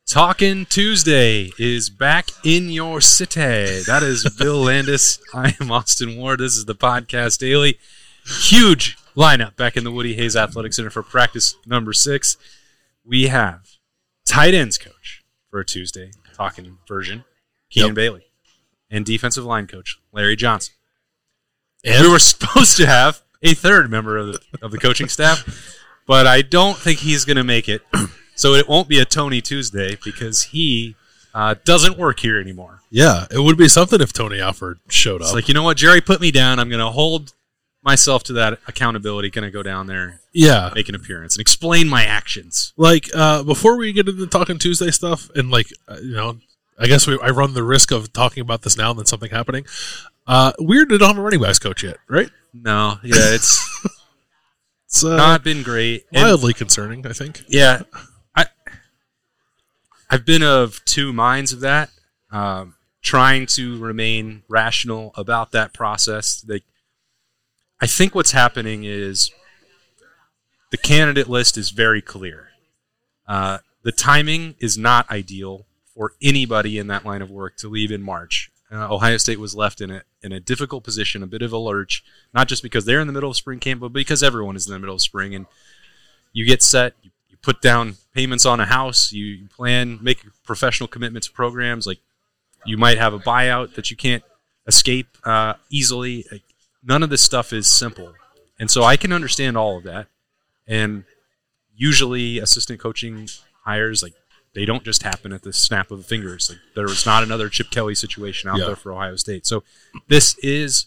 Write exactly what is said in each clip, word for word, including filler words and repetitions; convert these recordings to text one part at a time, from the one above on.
Talking Tuesday is back in your city. That is Bill Landis. I am Austin Ward. This is the Podcast Daily. Huge lineup back in the Woody Hayes Athletic Center for practice number six. We have tight ends coach for a Tuesday talking version, Keenan yep. Bailey, and defensive line coach, Larry Johnson. And we were supposed to have a third member of the, of the coaching staff, but I don't think he's going to make it. So it won't be a Tony Tuesday because he uh, doesn't work here anymore. Yeah, it would be something if Tony Alford showed It's up. like, you know what, Jerry put me down. I'm going to hold myself to that accountability. Going to go down there, yeah, make an appearance and explain my actions. Like uh, before we get into Talking Tuesday stuff, and like uh, you know, I guess we, I run the risk of talking about this now and then something happening. Uh, weird, they don't have a running backs coach yet, right? No, yeah, it's it's uh, not been great. Mildly and, concerning, I think. Yeah. I've been of two minds of that, um, trying to remain rational about that process. They, I think what's happening is the candidate list is very clear. Uh, the timing is not ideal for anybody in that line of work to leave in March. Uh, Ohio State was left in a, in a difficult position, a bit of a lurch, not just because they're in the middle of spring camp, but because everyone is in the middle of spring. And you get set, you put down payments on a house, you plan, make professional commitment to programs, like you might have a buyout that you can't escape uh, easily. Like, none of this stuff is simple. And so I can understand all of that. And usually assistant coaching hires, like they don't just happen at the snap of the fingers. Like there was not another Chip Kelly situation out yeah. there for Ohio State. So this is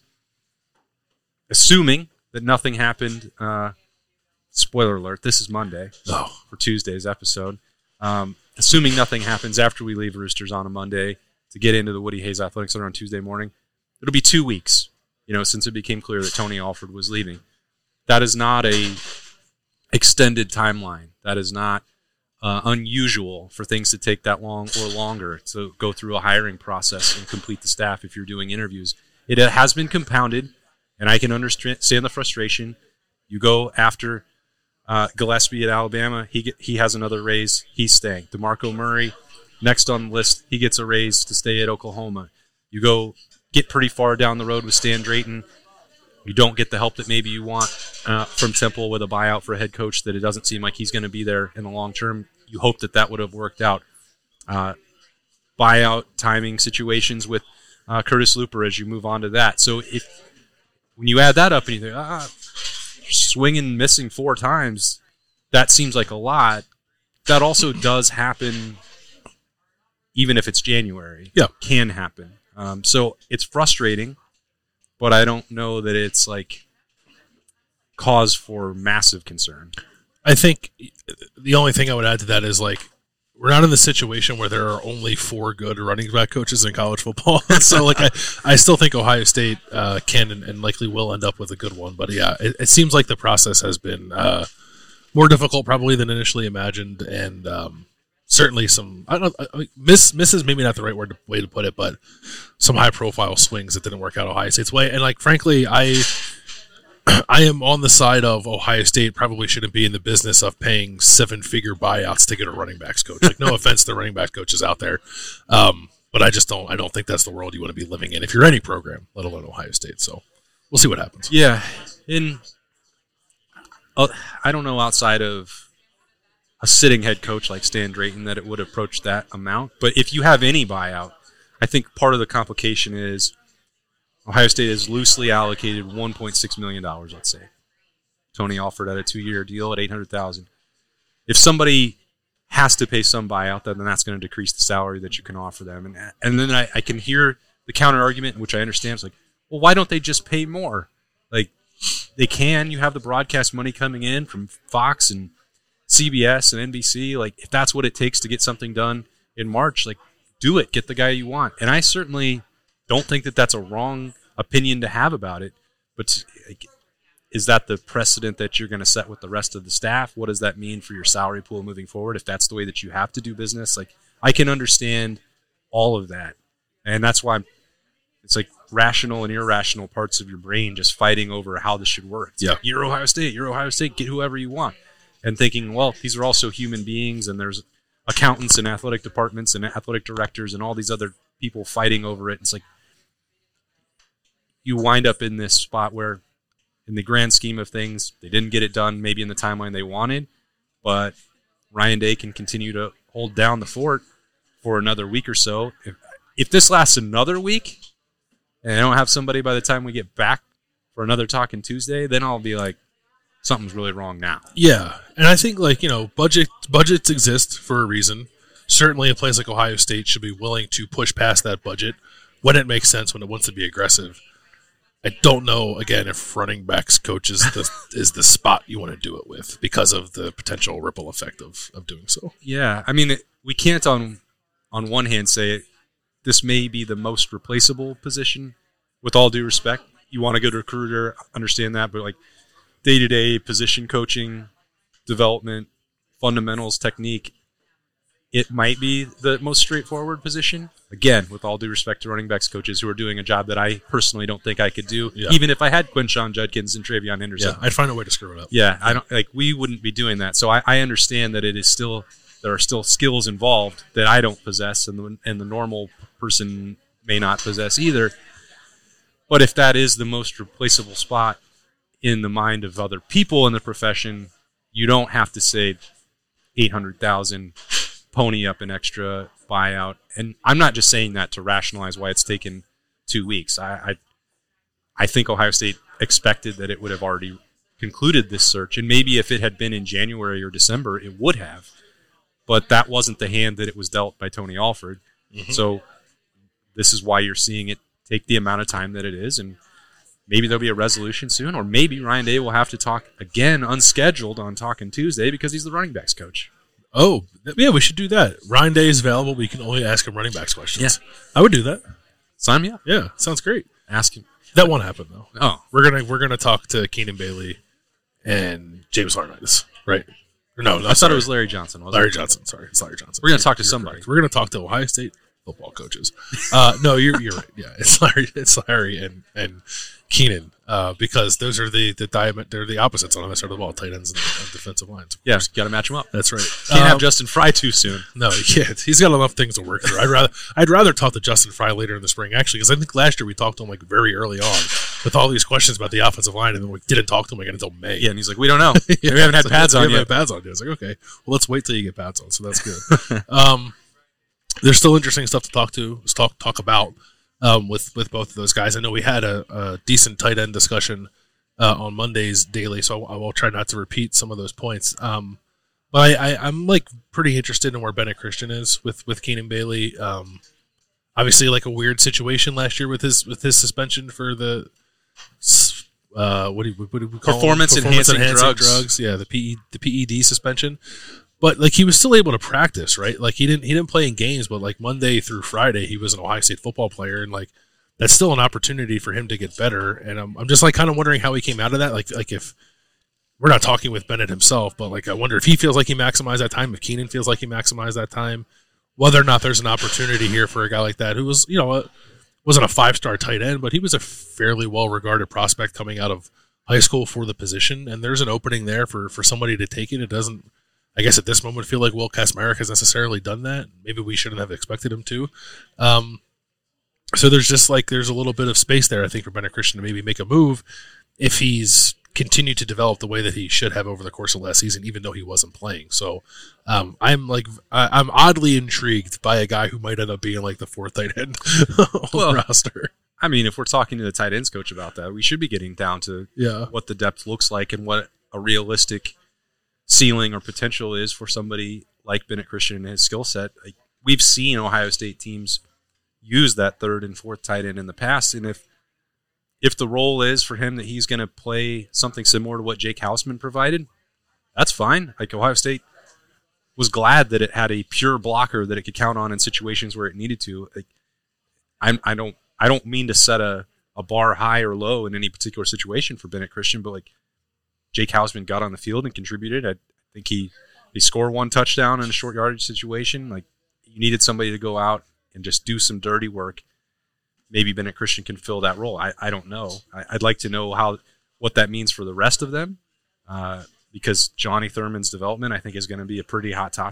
assuming that nothing happened uh, spoiler alert, this is Monday oh. for Tuesday's episode. Um, assuming nothing happens after we leave Roosters on a Monday to get into the Woody Hayes Athletic Center on Tuesday morning, it'll be two weeks, you know, since it became clear that Tony Alford was leaving. That is not a extended timeline. That is not uh, unusual for things to take that long or longer to go through a hiring process and complete the staff if you're doing interviews. It has been compounded, and I can understand the frustration. You go after Uh, Gillespie at Alabama, he get, he has another raise. He's staying. DeMarco Murray, next on the list, he gets a raise to stay at Oklahoma. You go get pretty far down the road with Stan Drayton. You don't get the help that maybe you want uh, from Temple with a buyout for a head coach that it doesn't seem like he's going to be there in the long term. You hope that that would have worked out. Uh, buyout timing situations with uh, Curtis Looper as you move on to that. So if when you add that up and you think, ah, swinging missing four times, that seems like a lot. That also does happen even if it's January. Yeah. Can happen. Um, so it's frustrating, but I don't know that it's like cause for massive concern. I think the only thing I would add to that is like we're not in the situation where there are only four good running back coaches in college football. So, like, I, I still think Ohio State uh, can and, and likely will end up with a good one. But, yeah, it, it seems like the process has been uh, more difficult probably than initially imagined. And um, certainly some, I don't know, I mean, miss, misses maybe not the right word to, way to put it, but some high-profile swings that didn't work out Ohio State's way. And, like, frankly, I I am on the side of Ohio State probably shouldn't be in the business of paying seven-figure buyouts to get a running backs coach. Like, no offense to running back coaches out there, um, but I just don't. I don't think that's the world you want to be living in if you're any program, let alone Ohio State. So we'll see what happens. Yeah, and uh, I don't know outside of a sitting head coach like Stan Drayton that it would approach that amount. But if you have any buyout, I think part of the complication is Ohio State has loosely allocated one point six million dollars, let's say. Tony Alford had a two-year deal at eight hundred thousand dollars. If somebody has to pay some buyout, then that's going to decrease the salary that you can offer them. And and then I, I can hear the counter-argument, which I understand. It's like, well, why don't they just pay more? Like, they can. You have the broadcast money coming in from Fox and C B S and N B C. Like, if that's what it takes to get something done in March, like, do it. Get the guy you want. And I certainly don't think that that's a wrong opinion to have about it, but is that the precedent that you're going to set with the rest of the staff? What does that mean for your salary pool moving forward if that's the way that you have to do business? Like, I can understand all of that, and that's why I'm, it's like rational and irrational parts of your brain just fighting over how this should work. It's yeah. like, you're Ohio State, you're Ohio State, get whoever you want, and thinking, well, these are also human beings, and there's accountants and athletic departments and athletic directors and all these other people fighting over it. It's like you wind up in this spot where, in the grand scheme of things, they didn't get it done maybe in the timeline they wanted, but Ryan Day can continue to hold down the fort for another week or so. If, if this lasts another week and I don't have somebody by the time we get back for another Talking Tuesday, then I'll be like, something's really wrong now. Yeah, and I think, like, you know, budget budgets exist for a reason. Certainly a place like Ohio State should be willing to push past that budget when it makes sense, when it wants to be aggressive. I don't know, again, if running backs coach is the, is the spot you want to do it with because of the potential ripple effect of, of doing so. Yeah, I mean, it, we can't on on one hand say it, this may be the most replaceable position. With all due respect, you want a good recruiter, understand that, but like day-to-day position coaching, development, fundamentals, technique, it might be the most straightforward position. Again, with all due respect to running backs coaches who are doing a job that I personally don't think I could do, yeah. even if I had Quinshon Judkins and Travion Henderson. Yeah, I'd find a way to screw it up. Yeah, I don't like we wouldn't be doing that. So I, I understand that it is still there are still skills involved that I don't possess, and the and the normal person may not possess either. But if that is the most replaceable spot in the mind of other people in the profession, you don't have to say eight hundred thousand dollars, pony up an extra buyout. And I'm not just saying that to rationalize why it's taken two weeks. I, I I think Ohio State expected that it would have already concluded this search, and maybe if it had been in January or December, it would have. But that wasn't the hand that it was dealt by Tony Alford. Mm-hmm. So this is why you're seeing it take the amount of time that it is, and maybe there'll be a resolution soon, or maybe Ryan Day will have to talk again unscheduled on Talking Tuesday because he's the running backs coach. Oh, yeah, we should do that. Ryan Day is available, but you can only ask him running backs questions. Yeah. I would do that. Sign me up. Yeah, sounds great. Ask him. That won't happen, though. Oh. We're gonna we're gonna talk to Keenan Bailey and James Laurinaitis, right? Or no, no, I thought sorry. it was Larry Johnson. Wasn't Larry it? Johnson. Sorry, it's Larry Johnson. We're gonna talk to You're somebody. correct. We're gonna talk to Ohio State football coaches. Uh, no, you're you're right. Yeah, it's Larry. It's Larry and and Keenan, uh, because those are the the diamond. They're the opposites on the side of the ball: tight ends and, and defensive lines. Yeah, got to match them up. That's right. Can't um, have Justin Fry too soon. No, he can't. He's got enough things to work through. I'd rather I'd rather talk to Justin Fry later in the spring, actually, because I think last year we talked to him like very early on with all these questions about the offensive line, and then we didn't talk to him again until May. Yeah, and he's like, we don't know. yeah, we haven't had like, pads on we yet. haven't had pads on yet. It's like, okay, well, let's wait till you get pads on. So that's good. um, there's still interesting stuff to talk to, talk talk about um, with with both of those guys. I know we had a, a decent tight end discussion uh, on Monday's daily, so I, I will try not to repeat some of those points. Um, but I, I, I'm like pretty interested in where Bennett Christian is with with Keenan Bailey. Um, obviously, like a weird situation last year with his with his suspension for the uh, what do you, what do we call performance them? enhancing, enhancing drugs. drugs. Yeah, the P E the P E D suspension. But like he was still able to practice, right? Like he didn't he didn't play in games, but like Monday through Friday he was an Ohio State football player, and like that's still an opportunity for him to get better. And I'm I'm just like kind of wondering how he came out of that. Like like if we're not talking with Bennett himself, but like I wonder if he feels like he maximized that time, if Keenan feels like he maximized that time, whether or not there's an opportunity here for a guy like that who was, you know, a, wasn't a five-star tight end, but he was a fairly well-regarded prospect coming out of high school for the position, and there's an opening there for, for somebody to take it. It doesn't, I guess at this moment, feel like Will Kacmarek has necessarily done that. Maybe we shouldn't have expected him to. Um, so there's just like, there's a little bit of space there, I think, for Bennett Christian to maybe make a move if he's continued to develop the way that he should have over the course of last season, even though he wasn't playing. So um, I'm like, I, I'm oddly intrigued by a guy who might end up being like the fourth tight end on well, the roster. I mean, if we're talking to the tight ends coach about that, we should be getting down to Yeah. what the depth looks like and what a realistic ceiling or potential is for somebody like Bennett Christian and his skill set. Like, we've seen Ohio State teams use that third and fourth tight end in the past, and if if the role is for him that he's going to play something similar to what Jake Hausman provided, that's fine. Like, Ohio State was glad that it had a pure blocker that it could count on in situations where it needed to. Like, I'm, I don't I don't mean to set a, a bar high or low in any particular situation for Bennett Christian, but like Jake Hausman got on the field and contributed. I think he, he scored one touchdown in a short yardage situation. Like, you needed somebody to go out and just do some dirty work. Maybe Bennett Christian can fill that role. I, I don't know. I, I'd like to know how what that means for the rest of them, uh, because Johnny Thurman's development, I think, is going to be a pretty hot topic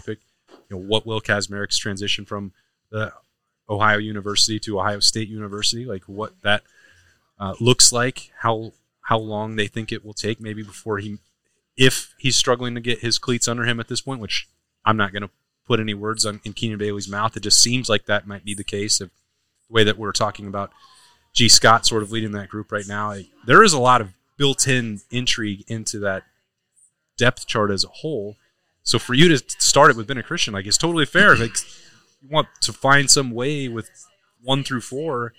you know, what will Kazmarik's transition from the Ohio University to Ohio State University, like what that uh, looks like, how how long they think it will take, maybe before he, if he's struggling to get his cleats under him at this point, which I'm not going to put any words on in Keenan Bailey's mouth. It just seems like that might be the case of the way that we're talking about G. Scott sort of leading that group right now. Like, there is a lot of built-in intrigue into that depth chart as a whole. So for you to start it with Bennett Christian, like, it's totally fair. Like, you want to find some way with one through four.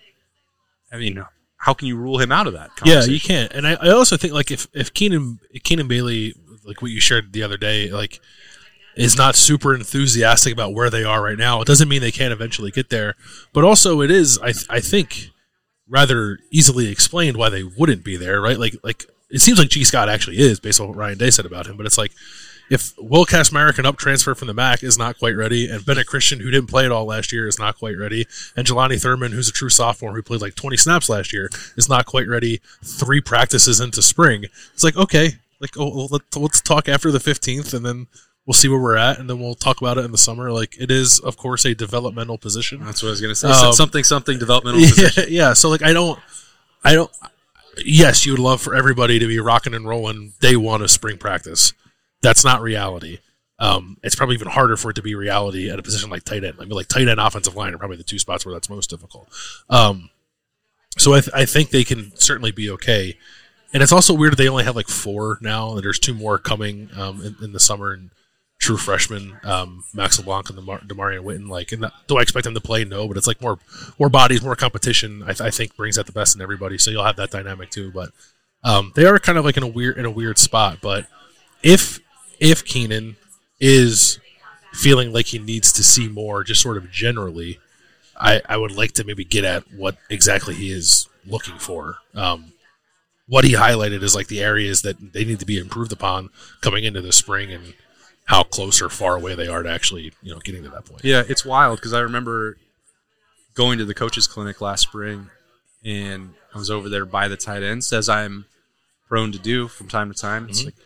I mean, how can you rule him out of that conversation? Yeah, you can't. And I, I also think, like, if if Keenan Keenan Bailey, like what you shared the other day, like, is not super enthusiastic about where they are right now, it doesn't mean they can't eventually get there. But also, it is, I th- I think, rather easily explained why they wouldn't be there, right? Like, like it seems like G. Scott actually is, based on what Ryan Day said about him. But it's like, if Will Kazmarek, an up transfer from the M A C, is not quite ready, and Bennett Christian, who didn't play at all last year, is not quite ready, and Jelani Thurman, who's a true sophomore who played like twenty snaps last year, is not quite ready three practices into spring, it's like, okay, like oh, let's, let's talk after the fifteenth, and then we'll see where we're at, and then we'll talk about it in the summer. Like, it is, of course, a developmental position. That's what I was going to say. Um, something, something developmental yeah, position. Yeah, so, like, I don't, I don't, yes, you would love for everybody to be rocking and rolling day one of spring practice. That's not reality. Um, it's probably even harder for it to be reality at a position like tight end. I mean, like tight end, offensive line are probably the two spots where that's most difficult. Um, so I, th- I think they can certainly be okay. And it's also weird that they only have like four now. There's two more coming um, in, in the summer, and true freshmen, um, Max LeBlanc and Demar- Demarion Witten. Like, and that, do I expect them to play? No, but it's like more more bodies, more competition. I, th- I think brings out the best in everybody. So you'll have that dynamic too. But um, they are kind of like in a weird in a weird spot. But if if Keenan is feeling like he needs to see more, just sort of generally, I, I would like to maybe get at what exactly he is looking for. Um, what he highlighted is like the areas that they need to be improved upon coming into the spring, and how close or far away they are to actually, you know, getting to that point. Yeah, it's wild because I remember going to the coaches clinic last spring, and I was over there by the tight ends, as I'm prone to do from time to time. It's mm-hmm. like,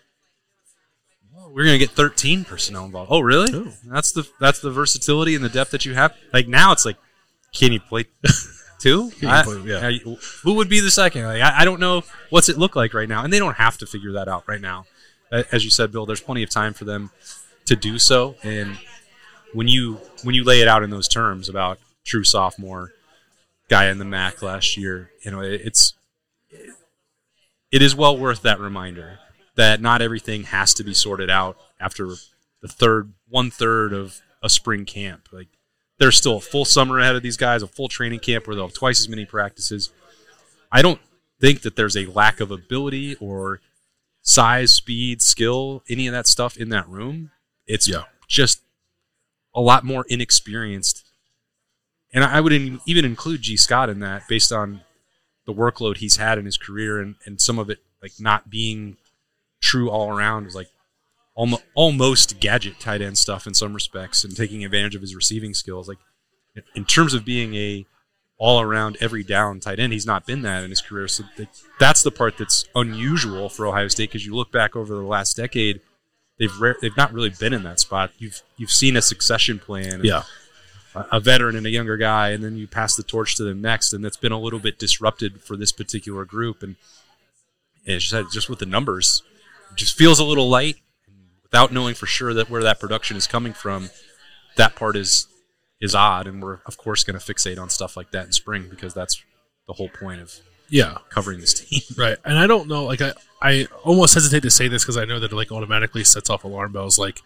we're going to get thirteen personnel involved. Oh, really? Ooh. That's the that's the versatility and the depth that you have. Like, now it's like, can you play two? Can I, you play, yeah. I, who would be the second? Like, I, I don't know what's it look like right now, and they don't have to figure that out right now. As you said, Bill, there's plenty of time for them to do so. And when you when you lay it out in those terms about true sophomore guy in the M A C last year, you know, it, it's it is well worth that reminder that not everything has to be sorted out after the third, one third of a spring camp. Like, there's still a full summer ahead of these guys, a full training camp where they'll have twice as many practices. I don't think that there's a lack of ability or size, speed, skill, any of that stuff in that room. It's yeah. just a lot more inexperienced. And I would even include G. Scott in that, based on the workload he's had in his career, and, and some of it like not being true all around, is like almost, almost gadget tight end stuff in some respects, and taking advantage of his receiving skills. Like, in terms of being a all around every down tight end, he's not been that in his career. So that's the part that's unusual for Ohio State, because you look back over the last decade, they've rare, they've not really been in that spot. You've you've seen a succession plan, yeah, a, a veteran and a younger guy, and then you pass the torch to them next, and that's been a little bit disrupted for this particular group. And it's just, just with the numbers, it just feels a little light. Without knowing for sure that where that production is coming from, that part is is odd, and we're of course going to fixate on stuff like that in spring, because that's the whole point of yeah covering this team. Right. And I don't know, like I, I almost hesitate to say this because I know that it like automatically sets off alarm bells. Like,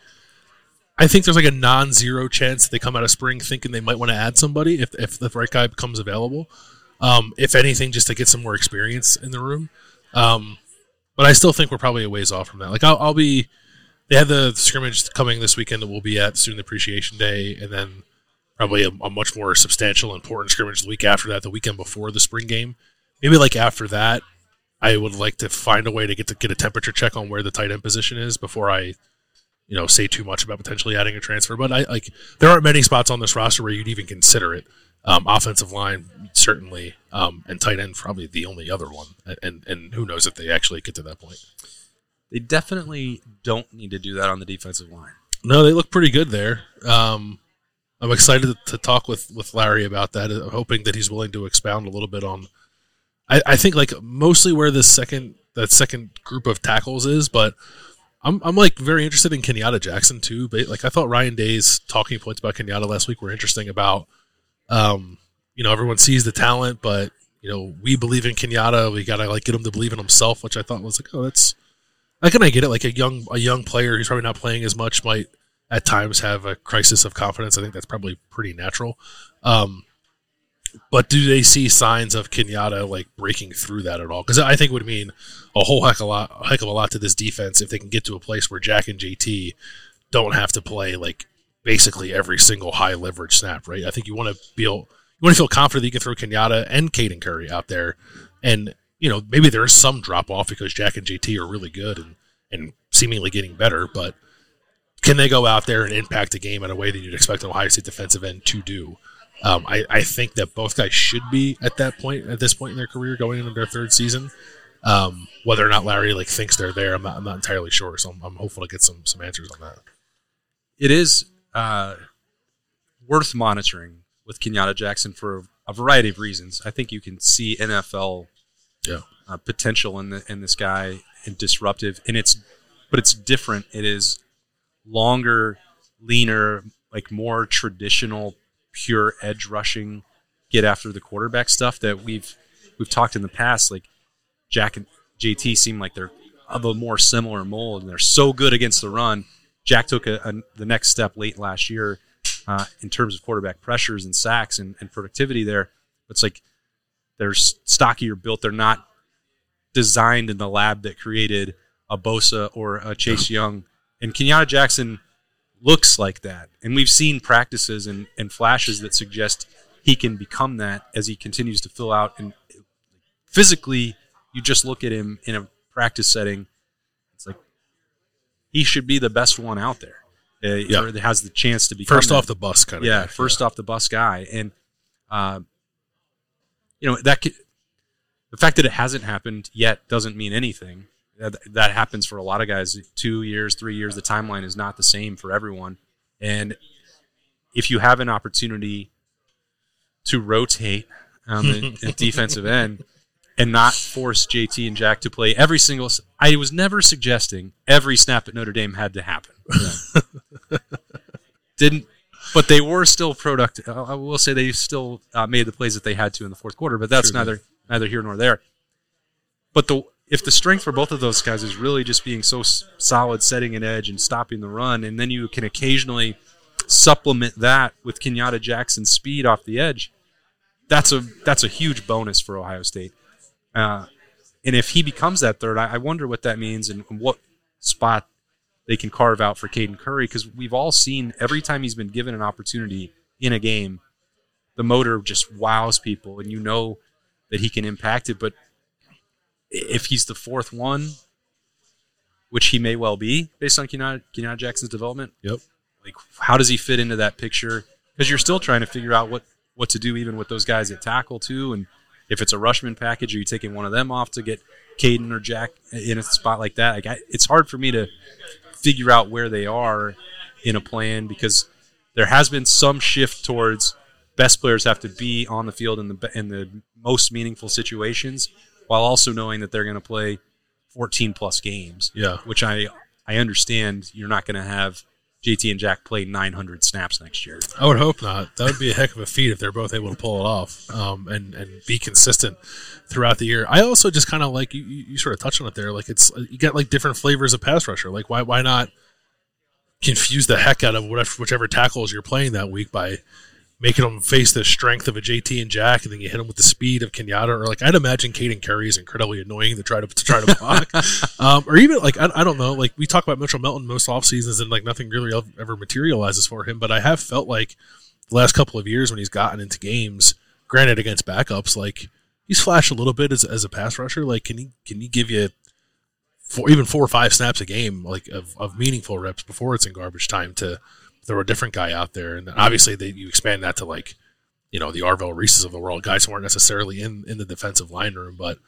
I think there's like a non-zero chance that they come out of spring thinking they might want to add somebody if if the right guy becomes available. Um, if anything, just to get some more experience in the room. Um, but I still think we're probably a ways off from that. Like, I'll, I'll be. They have the scrimmage coming this weekend that we'll be at, Student Appreciation Day, and then probably a, a much more substantial, important scrimmage the week after that, the weekend before the spring game. Maybe like after that, I would like to find a way to get to get a temperature check on where the tight end position is before I, you know, say too much about potentially adding a transfer. But I like there aren't many spots on this roster where you'd even consider it. Um, offensive line, certainly, um, and tight end probably the only other one. And and who knows if they actually get to that point. They definitely don't need to do that on the defensive line. No, they look pretty good there. Um, I'm excited to talk with, with Larry about that. I'm hoping that he's willing to expound a little bit on. I, I think like mostly where this second that second group of tackles is, but I'm I'm like very interested in Kenyatta Jackson too. But like I thought Ryan Day's talking points about Kenyatta last week were interesting. About um, you know, everyone sees the talent, but you know, we believe in Kenyatta. We gotta like get him to believe in himself, which I thought was like, oh, that's. I can I get it. Like a young a young player who's probably not playing as much might at times have a crisis of confidence. I think that's probably pretty natural. Um, but do they see signs of Kenyatta like breaking through that at all? Because I think it would mean a whole heck of a lot, a heck of a lot to this defense if they can get to a place where Jack and J T don't have to play like basically every single high leverage snap. Right? I think you want to feel you want to feel confident that you can throw Kenyatta and Caden Curry out there and. You know, maybe there is some drop off because Jack and J T are really good and, and seemingly getting better, but can they go out there and impact a game in a way that you'd expect an Ohio State defensive end to do? Um, I, I think that both guys should be at that point, at this point in their career, going into their third season. Um, whether or not Larry like thinks they're there, I'm not, I'm not entirely sure. So I'm, I'm hopeful to get some some answers on that. It is uh, worth monitoring with Kenyatta Jackson for a variety of reasons. I think you can see N F L. Yeah, uh, potential in the in this guy and disruptive, and it's but it's different. It is longer, leaner, like more traditional, pure edge rushing, get after the quarterback stuff that we've we've talked in the past. Like Jack and J T seem like they're of a more similar mold, and they're so good against the run. Jack took a, a, the next step late last year uh, in terms of quarterback pressures and sacks and, and productivity there. It's like. They're stockier built. They're not designed in the lab that created a Bosa or a Chase Young. And Kenyatta Jackson looks like that. And we've seen practices and, and flashes that suggest he can become that as he continues to fill out. And physically, you just look at him in a practice setting. It's like he should be the best one out there. Uh, yeah. Or that has the chance to become first that. off the bus kind of yeah, guy. First yeah. off the bus guy. And, uh, you know, that could, the fact that it hasn't happened yet doesn't mean anything. That, that happens for a lot of guys. Two years, three years, the timeline is not the same for everyone. And if you have an opportunity to rotate on the, the defensive end and not force J T and Jack to play every single – I was never suggesting every snap at Notre Dame had to happen. Yeah. Didn't – But they were still productive. I will say they still uh, made the plays that they had to in the fourth quarter, but that's True, neither man. neither here nor there. But the if the strength for both of those guys is really just being so s- solid, setting an edge and stopping the run, and then you can occasionally supplement that with Kenyatta Jackson's speed off the edge, that's a that's a huge bonus for Ohio State. Uh, and if he becomes that third, I, I wonder what that means and what spot they can carve out for Caden Curry, because we've all seen every time he's been given an opportunity in a game, the motor just wows people, and you know that he can impact it. But if he's the fourth one, which he may well be based on Kenyatta, Kenyatta Jackson's development, yep. Like how does he fit into that picture? Because you're still trying to figure out what, what to do even with those guys at tackle too, and if it's a rushman package, are you taking one of them off to get Caden or Jack in a spot like that? Like I, it's hard for me to figure out where they are in a plan, because there has been some shift towards best players have to be on the field in the in the most meaningful situations, while also knowing that they're going to play fourteen plus games. Yeah, which I I understand you're not going to have J T and Jack play nine hundred snaps next year. I would hope not. That would be a heck of a feat if they're both able to pull it off um, and and be consistent throughout the year. I also just kind of like you, you sort of touched on it there. Like it's you get like different flavors of pass rusher. Like why why not confuse the heck out of whatever whichever tackles you're playing that week by making them face the strength of a J T and Jack, and then you hit them with the speed of Kenyatta. Or like I'd imagine Caden Curry is incredibly annoying to try to, to try to block, um, or even like I, I don't know. Like we talk about Mitchell Melton most off seasons, and like nothing really ever materializes for him. But I have felt like the last couple of years when he's gotten into games, granted against backups, like he's flashed a little bit as as a pass rusher. Like can he can he give you four, even four or five snaps a game, like of, of meaningful reps before it's in garbage time to throw a different guy out there? And then obviously they, you expand that to like, you know, the Arvell Reeses of the world, guys who aren't necessarily in, in the defensive line room. But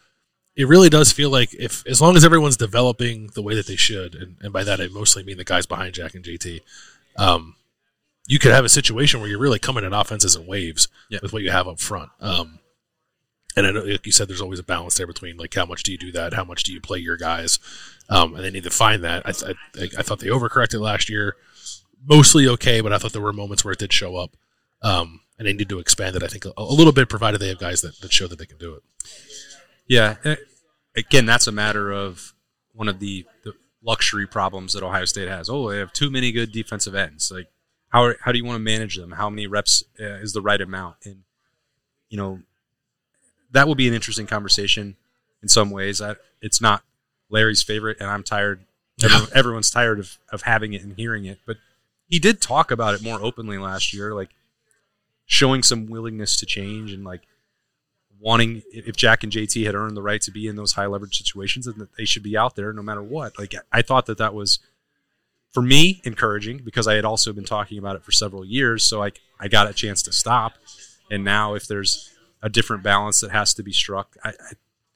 it really does feel like if as long as everyone's developing the way that they should, and, and by that I mostly mean the guys behind Jack and J T, um, you could have a situation where you're really coming at offenses in waves yeah. with what you have up front. Um, and I know, like you said, there's always a balance there between like how much do you do that, how much do you play your guys, um, and they need to find that. I, th- I, I thought they overcorrected last year, mostly okay, but I thought there were moments where it did show up, um, and they need to expand it. I think a, a little bit, provided they have guys that, that show that they can do it. Yeah, again, that's a matter of one of the, the luxury problems that Ohio State has. Oh, they have too many good defensive ends. Like, how how do you want to manage them? How many reps uh, is the right amount? And you know, that will be an interesting conversation in some ways. I, it's not Larry's favorite, and I'm tired. Everyone, everyone's tired of, of having it and hearing it. But he did talk about it more openly last year, like showing some willingness to change and like wanting, if Jack and J T had earned the right to be in those high leverage situations, and that they should be out there no matter what. Like I thought that that was, for me, encouraging because I had also been talking about it for several years. So I, I got a chance to stop. And now if there's a different balance that has to be struck, I, I,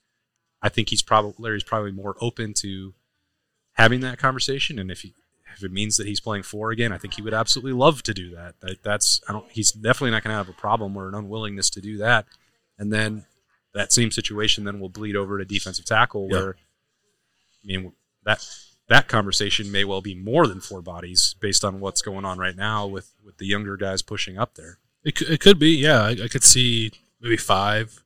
I think he's probably, Larry's probably more open to having that conversation. And if he, if it means that he's playing four again, I think he would absolutely love to do that. that that's, I don't, he's definitely not going to have a problem or an unwillingness to do that. And then that same situation then will bleed over to defensive tackle where, yep. I mean, that, that conversation may well be more than four bodies based on what's going on right now with, with the younger guys pushing up there. It could, it could be, yeah. I, I could see maybe five.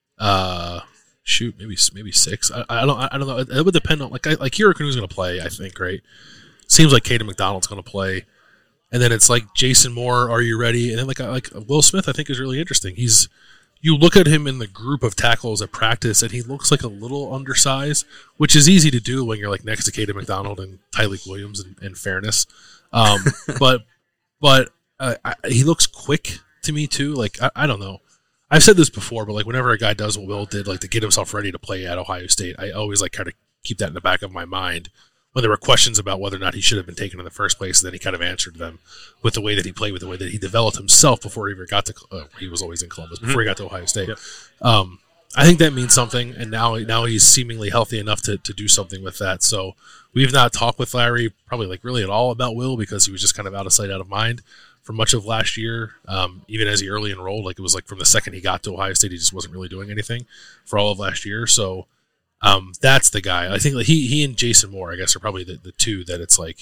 Uh, shoot, maybe maybe six. I, I don't I don't know. It, it would depend on like I, like Hero Canu's going to play. I think right. Seems like Caden McDonald's going to play, and then it's like Jason Moore. Are you ready? And then like like Will Smith, I think is really interesting. He's you look at him in the group of tackles at practice, and he looks like a little undersized, which is easy to do when you're like next to Caden McDonald and Tyleik Williams. In, in fairness, um, but but uh, I, he looks quick to me too. Like I, I don't know. I've said this before, but like whenever a guy does what Will did, like to get himself ready to play at Ohio State, I always like kind of keep that in the back of my mind when there were questions about whether or not he should have been taken in the first place. And then he kind of answered them with the way that he played, with the way that he developed himself before he ever got to. Uh, he was always in Columbus before mm-hmm. he got to Ohio State. Yep. Um, I think that means something, and now now he's seemingly healthy enough to to do something with that. So we've not talked with Larry probably like really at all about Will because he was just kind of out of sight, out of mind for much of last year, um, even as he early enrolled. Like it was like from the second he got to Ohio State, he just wasn't really doing anything for all of last year. So um, that's the guy. I think like he he and Jason Moore, I guess, are probably the, the two that it's like,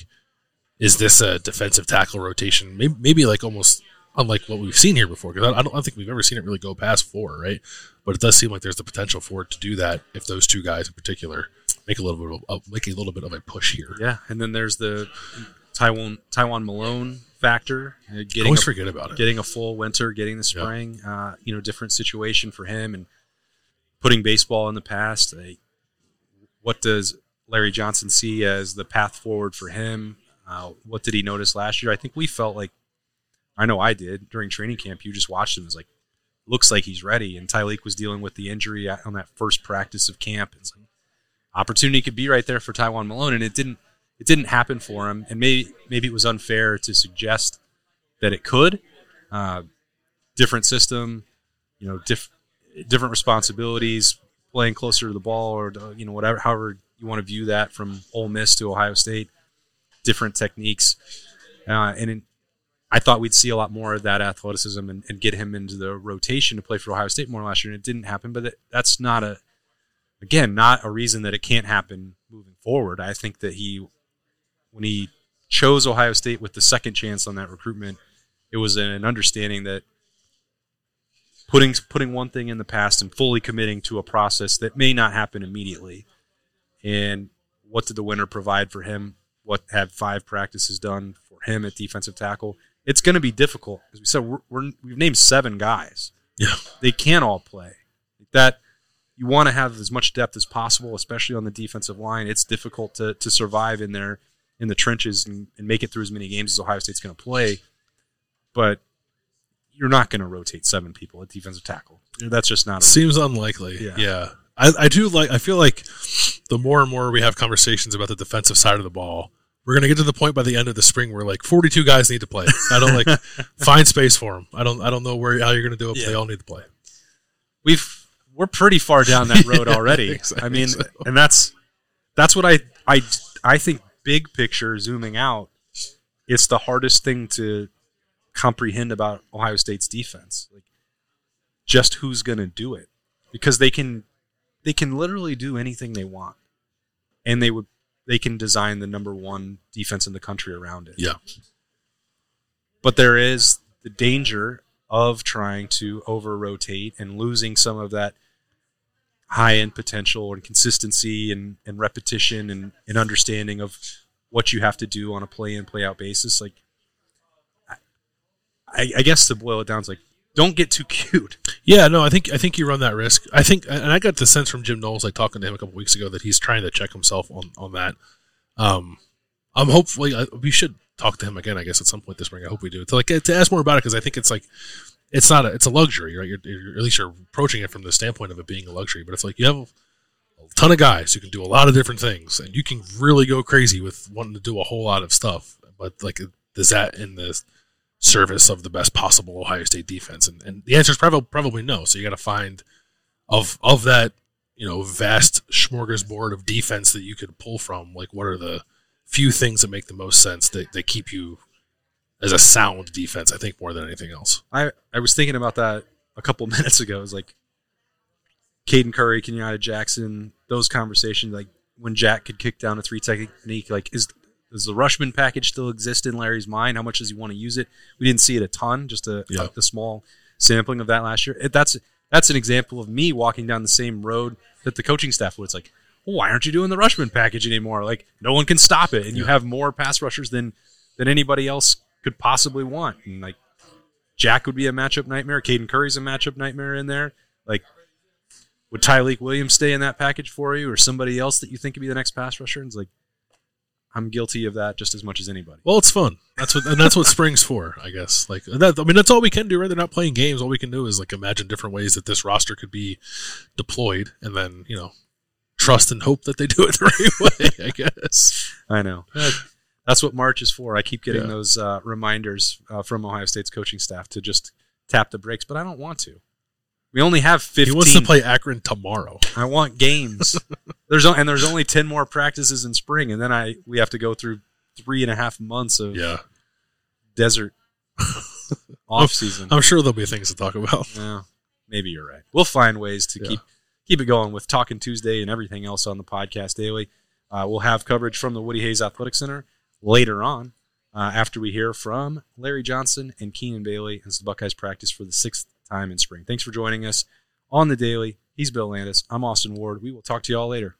is this a defensive tackle rotation? Maybe, maybe like almost unlike what we've seen here before, because I, I don't I think we've ever seen it really go past four, right? But it does seem like there's the potential for it to do that if those two guys in particular make a little bit of a, make a little bit of a push here. Yeah, and then there's the Taiwan Taiwan Malone factor. Uh, getting always a, forget about it. Getting a full winter, getting the spring. Yeah. Uh, you know, different situation for him, and putting baseball in the past. Uh, what does Larry Johnson see as the path forward for him? Uh, what did he notice last year? I think we felt like, I know I did during training camp. You just watched him. It was like, looks like he's ready. And Tyleik was dealing with the injury on that first practice of camp. It's like, opportunity could be right there for Taiwan Malone, and it didn't. It didn't happen for him, and maybe maybe it was unfair to suggest that it could. Uh, different system, you know, diff, different responsibilities, playing closer to the ball, or you know, whatever, however you want to view that, from Ole Miss to Ohio State, different techniques, uh, and in, I thought we'd see a lot more of that athleticism and, and get him into the rotation to play for Ohio State more last year, and it didn't happen. But that, that's not a, again, not a reason that it can't happen moving forward. I think that he. When he chose Ohio State with the second chance on that recruitment, it was an understanding that putting putting one thing in the past and fully committing to a process that may not happen immediately. And what did the winter provide for him? What have five practices done for him at defensive tackle? It's going to be difficult. As we said, we're, we're, we've named seven guys. Yeah, they can't all play. That you want to have as much depth as possible, especially on the defensive line. It's difficult to to survive in there. in the trenches and, and make it through as many games as Ohio State's going to play, but you're not going to rotate seven people at defensive tackle. That's just not. A Seems reason. unlikely. Yeah, yeah. I, I do like. I feel like the more and more we have conversations about the defensive side of the ball, we're going to get to the point by the end of the spring where like forty-two guys need to play. I don't like find space for them. I don't. I don't know where how you're going to do it. But yeah. They all need to play. We've we're pretty far down that road Yeah, already. exactly I mean, so. and that's that's what I I I think. Big picture, zooming out, it's the hardest thing to comprehend about Ohio State's defense. Like, just who's going to do it, because they can they can literally do anything they want, and they would they can design the number one defense in the country around it. Yeah. But there is the danger of trying to over rotate and losing some of that high end potential and consistency and, and repetition and, and understanding of what you have to do on a play in, play out basis. Like, I, I guess to boil it down, it's like, don't get too cute. Yeah, no, I think I think you run that risk. I think, and I got the sense from Jim Knowles, like talking to him a couple weeks ago, that he's trying to check himself on on that. Um, I'm hopefully I, we should talk to him again, I guess, at some point this spring. I hope we do to like to ask more about it, because I think it's like it's not a it's a luxury, right? You're, you're, at least you're approaching it from the standpoint of it being a luxury. But it's like you have a ton of guys who can do a lot of different things, and you can really go crazy with wanting to do a whole lot of stuff. But like, is that in the service of the best possible Ohio State defense? And, and the answer is probably probably no. So you got to find of of that, you know, vast smorgasbord of defense that you could pull from. Like, what are the few things that make the most sense that, that keep you as a sound defense, I think, more than anything else. I, I was thinking about that a couple minutes ago. It was like Caden Curry, Kenyatta Jackson, those conversations, like when Jack could kick down a three technique, like is does the Rushman package still exist in Larry's mind? How much does he want to use it? We didn't see it a ton, just a, Yeah. a, a small sampling of that last year. It, that's that's an example of me walking down the same road that the coaching staff would. It's like, well, why aren't you doing the Rushman package anymore? Like, no one can stop it, and you Yeah. have more pass rushers than than anybody else could possibly want. And like, Jack would be a matchup nightmare. Caden Curry's a matchup nightmare in there. Like, would Tyleek Williams stay in that package for you, or somebody else that you think could be the next pass rusher? And it's like, I'm guilty of that just as much as anybody. Well, it's fun. That's what and that's what spring's for, I guess. Like, that, I mean, that's all we can do, right? They're not playing games. All we can do is like imagine different ways that this roster could be deployed, and then, you know, trust and hope that they do it the right way, I guess. I know. That's what March is for. I keep getting Yeah. those uh, reminders uh, from Ohio State's coaching staff to just tap the brakes, but I don't want to. We only have fifteen. He wants to play Akron tomorrow. I want games. there's o- and there's only ten more practices in spring, and then I we have to go through three and a half months of Yeah. desert off season. I'm sure there'll be things to talk about. Yeah, maybe you're right. We'll find ways to Yeah. keep keep it going with Talking Tuesday and everything else on the podcast daily. Uh, we'll have coverage from the Woody Hayes Athletic Center later on uh, after we hear from Larry Johnson and Keenan Bailey as the Buckeyes practice for the sixth time in spring. Thanks for joining us on the daily. He's Bill Landis. I'm Austin Ward. We will talk to you all later.